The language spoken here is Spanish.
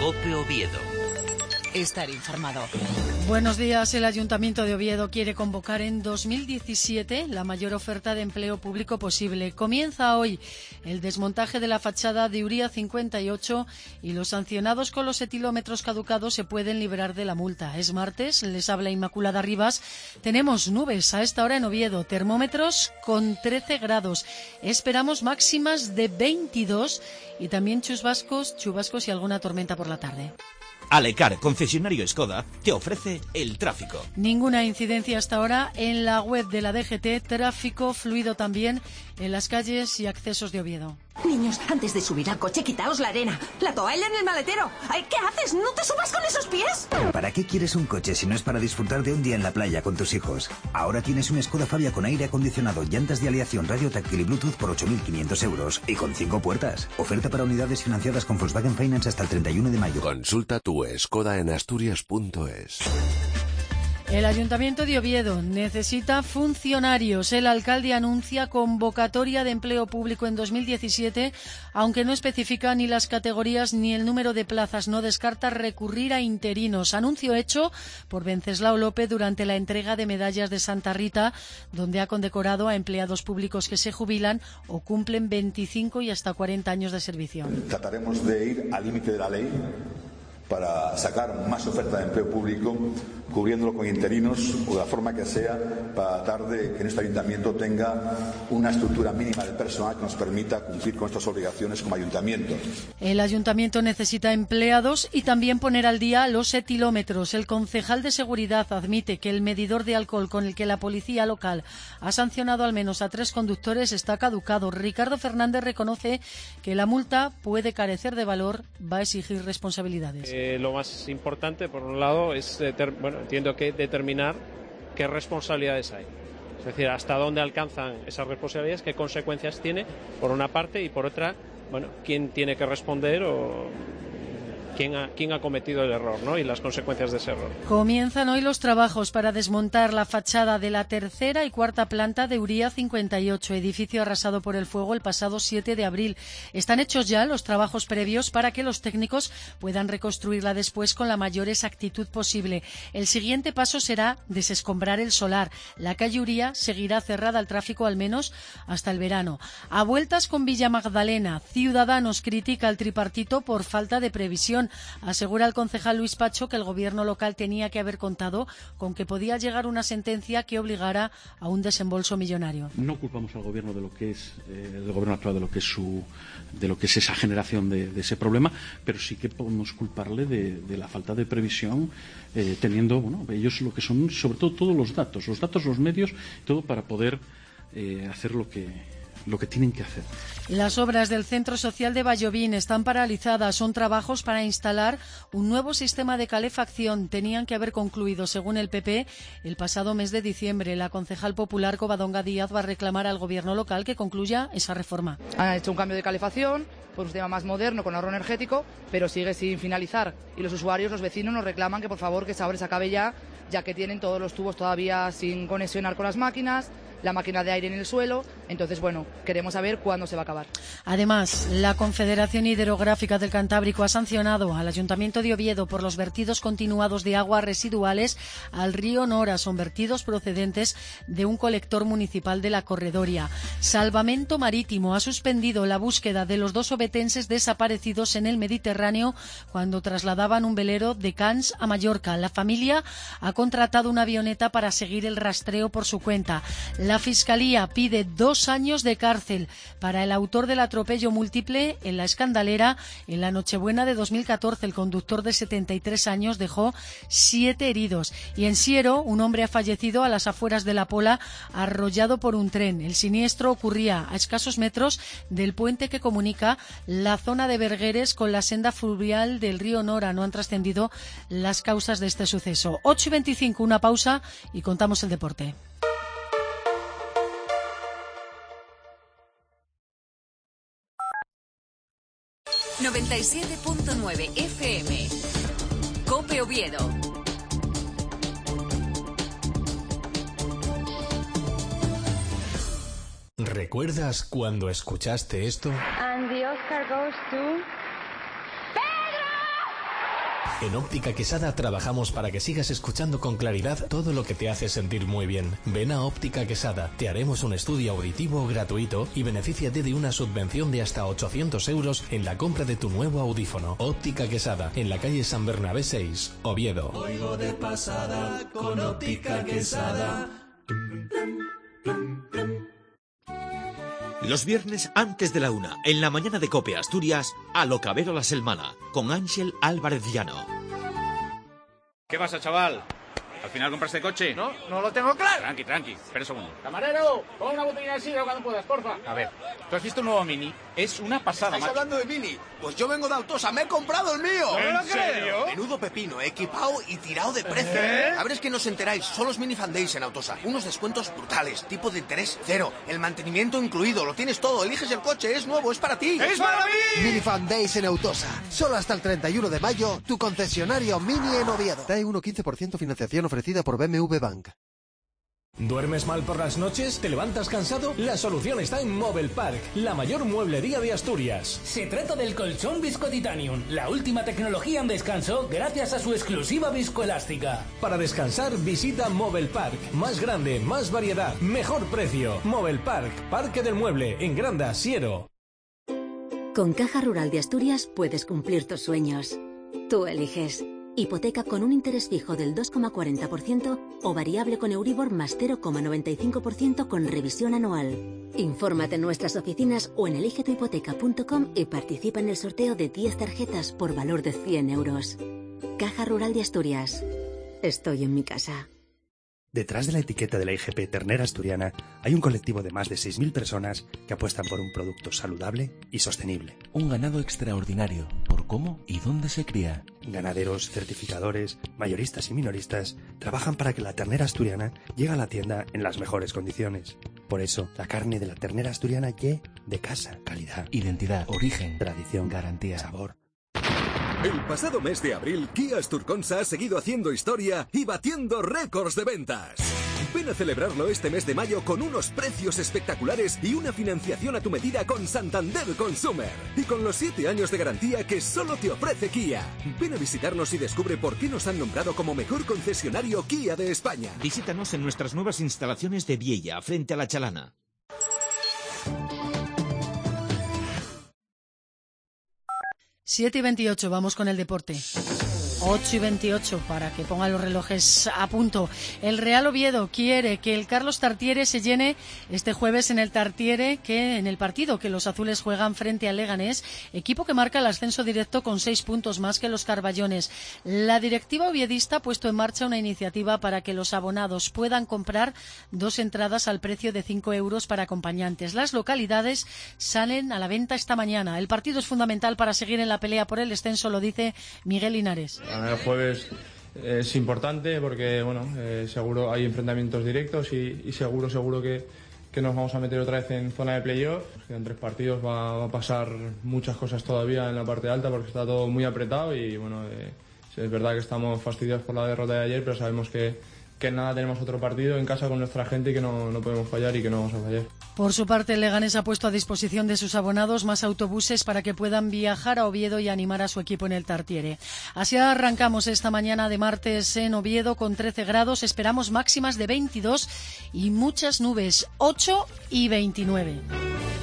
COPE Oviedo. Estar informado. Buenos días. El Ayuntamiento de Oviedo quiere convocar en 2017 la mayor oferta de empleo público posible. Comienza hoy el desmontaje de la fachada de Uría 58 y los sancionados con los etilómetros caducados se pueden liberar de la multa. Es martes, les habla Inmaculada Rivas. Tenemos nubes a esta hora en Oviedo, termómetros con 13 grados. Esperamos máximas de 22 y también chubascos y alguna tormenta por la tarde. Alecar, concesionario Skoda, te ofrece el tráfico. Ninguna incidencia hasta ahora en la web de la DGT, tráfico fluido también en las calles y accesos de Oviedo. Niños, antes de subir al coche, quitaos la arena. La toalla en el maletero. Ay, ¿qué haces? ¿No te subas con esos pies? ¿Para qué quieres un coche si no es para disfrutar de un día en la playa con tus hijos? Ahora tienes un Skoda Fabia con aire acondicionado, llantas de aleación, radio táctil y Bluetooth por 8.500 euros. Y con 5 puertas. Oferta para unidades financiadas con Volkswagen Finance hasta el 31 de mayo. Consulta tu Skoda en asturias.es. El Ayuntamiento de Oviedo necesita funcionarios. El alcalde anuncia convocatoria de empleo público en 2017, aunque no especifica ni las categorías ni el número de plazas. No descarta recurrir a interinos. Anuncio hecho por Venceslao López durante la entrega de medallas de Santa Rita, donde ha condecorado a empleados públicos que se jubilan o cumplen 25 y hasta 40 años de servicio. Trataremos de ir al límite de la ley para sacar más oferta de empleo público, cubriéndolo con interinos o de la forma que sea, para tratar de que nuestro ayuntamiento tenga una estructura mínima de personal que nos permita cumplir con estas obligaciones como ayuntamiento. El ayuntamiento necesita empleados y también poner al día los etilómetros. El concejal de seguridad admite que el medidor de alcohol con el que la policía local ha sancionado al menos a 3 conductores está caducado. Ricardo Fernández reconoce que la multa puede carecer de valor, va a exigir responsabilidades. Lo más importante, por un lado, es entiendo que determinar qué responsabilidades hay. Es decir, hasta dónde alcanzan esas responsabilidades, qué consecuencias tiene, por una parte, y por otra, quién tiene que responder o quién ha cometido el error, ¿no? Y las consecuencias de ese error. Comienzan hoy los trabajos para desmontar la fachada de la 3ª y 4ª planta de Uría 58, edificio arrasado por el fuego el pasado 7 de abril. Están hechos ya los trabajos previos para que los técnicos puedan reconstruirla después con la mayor exactitud posible. El siguiente paso será desescombrar el solar. La calle Uría seguirá cerrada al tráfico al menos hasta el verano. A vueltas con Villa Magdalena, Ciudadanos critica al tripartito por falta de previsión. Asegura el concejal Luis Pacho que el gobierno local tenía que haber contado con que podía llegar una sentencia que obligara a un desembolso millonario. No culpamos al gobierno de lo que es el gobierno actual, de lo que es esa generación de ese problema, pero sí que podemos culparle de la falta de previsión, teniendo ellos lo que son, sobre todo, todos los datos, los medios, todo para poder hacer lo que tienen que hacer. Las obras del Centro Social de Vallovín están paralizadas. Son trabajos para instalar un nuevo sistema de calefacción. Tenían que haber concluido, según el PP, el pasado mes de diciembre. La concejal popular Covadonga Díaz va a reclamar al gobierno local que concluya esa reforma. Han hecho un cambio de calefacción por un sistema más moderno, con ahorro energético, pero sigue sin finalizar. Y los usuarios, los vecinos, nos reclaman que por favor que esa obra se acabe ya que tienen todos los tubos todavía sin conexionar con las máquinas, la máquina de aire en el suelo. Entonces, queremos saber cuándo se va a acabar. Además, la Confederación Hidrográfica del Cantábrico ha sancionado al Ayuntamiento de Oviedo por los vertidos continuados de aguas residuales al río Nora. Son vertidos procedentes de un colector municipal de la Corredoria. Salvamento Marítimo ha suspendido la búsqueda de los 2 ovetenses desaparecidos en el Mediterráneo cuando trasladaban un velero de Cans a Mallorca. La familia ha contratado una avioneta para seguir el rastreo por su cuenta. La Fiscalía pide 2 años de cárcel para el autor del atropello múltiple en La Escandalera en la Nochebuena de 2014. El conductor de 73 años dejó 7 heridos. Y en Siero, un hombre ha fallecido a las afueras de La Pola, arrollado por un tren. El siniestro ocurría a escasos metros del puente que comunica la zona de Bergueres con la senda fluvial del río Nora. No han trascendido las causas de este suceso. 8:25, una pausa y contamos el deporte. ...97.9 FM... COPE Oviedo. ¿Recuerdas cuando escuchaste esto? And the Oscar goes to... En Óptica Quesada trabajamos para que sigas escuchando con claridad todo lo que te hace sentir muy bien. Ven a Óptica Quesada, te haremos un estudio auditivo gratuito y benefíciate de una subvención de hasta 800 euros en la compra de tu nuevo audífono. Óptica Quesada, en la calle San Bernabé 6, Oviedo. Oigo de pasada con Óptica Quesada. Los viernes antes de la 1, en la mañana de COPE Asturias, a lo Cabero la Selmana, con Ángel Álvarez Llano. ¿Qué pasa, chaval? ¿Al final compraste coche? No lo tengo claro. Tranqui, espera un segundo. Camarero, pon una botella de sidra cuando puedas, porfa. A ver, ¿tú has visto un nuevo Mini? Es una pasada, ¿Estáis hablando de Mini? Pues yo vengo de Autosa, me he comprado el mío. ¿En serio? Menudo pepino, equipado y tirado de precio. A ver, es que no os enteráis, son los Mini Fan Days en Autosa. Unos descuentos brutales, tipo de interés cero, el mantenimiento incluido, lo tienes todo, eliges el coche, es nuevo, es para ti. ¡Es para mí! Mini Fan Days en Autosa. Solo hasta el 31 de mayo, tu concesionario Mini en Oviedo. TAE 1,15% financiación ofrecida por BMW Bank. ¿Duermes mal por las noches? ¿Te levantas cansado? La solución está en Mobile Park, la mayor mueblería de Asturias. Se trata del colchón Visco Titanium, la última tecnología en descanso gracias a su exclusiva viscoelástica. Para descansar, visita Mobile Park. Más grande, más variedad, mejor precio. Mobile Park, Parque del Mueble, en Granda, Siero. Con Caja Rural de Asturias puedes cumplir tus sueños. Tú eliges. Hipoteca con un interés fijo del 2,40% o variable con Euribor más 0,95% con revisión anual. Infórmate en nuestras oficinas o en eligetuhipoteca.com y participa en el sorteo de 10 tarjetas por valor de 100 euros. Caja Rural de Asturias. Estoy en mi casa. Detrás de la etiqueta de la IGP ternera asturiana hay un colectivo de más de 6.000 personas que apuestan por un producto saludable y sostenible. Un ganado extraordinario, por cómo y dónde se cría. Ganaderos, certificadores, mayoristas y minoristas trabajan para que la ternera asturiana llegue a la tienda en las mejores condiciones. Por eso, la carne de la ternera asturiana llegue de casa. Calidad, identidad, origen, tradición, garantía, sabor. El pasado mes de abril, Kia Asturconsa ha seguido haciendo historia y batiendo récords de ventas. Ven a celebrarlo este mes de mayo con unos precios espectaculares y una financiación a tu medida con Santander Consumer. Y con los 7 años de garantía que solo te ofrece Kia. Ven a visitarnos y descubre por qué nos han nombrado como mejor concesionario Kia de España. Visítanos en nuestras nuevas instalaciones de Viella, frente a la Chalana. Siete y 28, vamos con el deporte. 8 y 28, para que pongan los relojes a punto. El Real Oviedo quiere que el Carlos Tartiere se llene este jueves en el Tartiere, que en el partido que los azules juegan frente al Leganés, equipo que marca el ascenso directo con 6 puntos más que los carballones. La directiva oviedista ha puesto en marcha una iniciativa para que los abonados puedan comprar 2 entradas al precio de 5 euros para acompañantes. Las localidades salen a la venta esta mañana. El partido es fundamental para seguir en la pelea por el descenso, lo dice Miguel Linares. El jueves es importante porque seguro hay enfrentamientos directos y seguro que nos vamos a meter otra vez en zona de playoff. En 3 partidos va a pasar muchas cosas todavía en la parte alta porque está todo muy apretado y es verdad que estamos fastidiados por la derrota de ayer, pero sabemos que nada, tenemos otro partido en casa con nuestra gente y que no podemos fallar y que no vamos a fallar. Por su parte, el Leganés ha puesto a disposición de sus abonados más autobuses para que puedan viajar a Oviedo y animar a su equipo en el Tartiere. Así arrancamos esta mañana de martes en Oviedo con 13 grados, esperamos máximas de 22 y muchas nubes, 8 y 29.